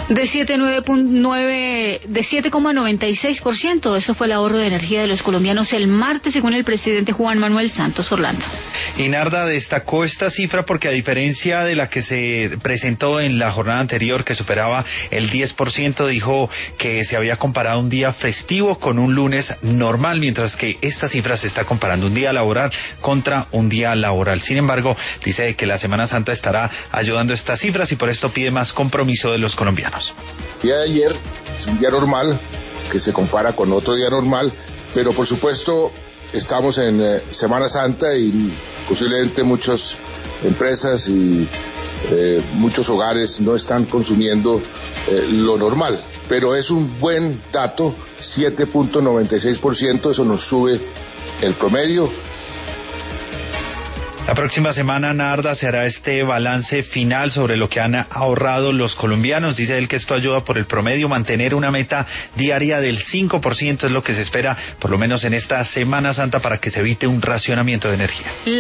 De 7,96%. Eso fue el ahorro de energía de los colombianos el martes, según el presidente Juan Manuel Santos Orlando. Y Narda destacó esta cifra porque, a diferencia de la que se presentó en la jornada anterior, que superaba el 10%, dijo que se había comparado un día festivo con un lunes normal, mientras que esta cifra se está comparando un día laboral contra un día laboral. Sin embargo, dice que la Semana Santa estará ayudando a estas cifras y por esto pide más compromiso de los colombianos. El día de ayer es un día normal que se compara con otro día normal, pero por supuesto estamos en Semana Santa y posiblemente muchas empresas y muchos hogares no están consumiendo lo normal, pero es un buen dato, 7.96%, eso nos sube el promedio. La próxima semana, Narda, se hará este balance final sobre lo que han ahorrado los colombianos. Dice él que esto ayuda por el promedio. Mantener una meta diaria del 5% es lo que se espera, por lo menos en esta Semana Santa, para que se evite un racionamiento de energía.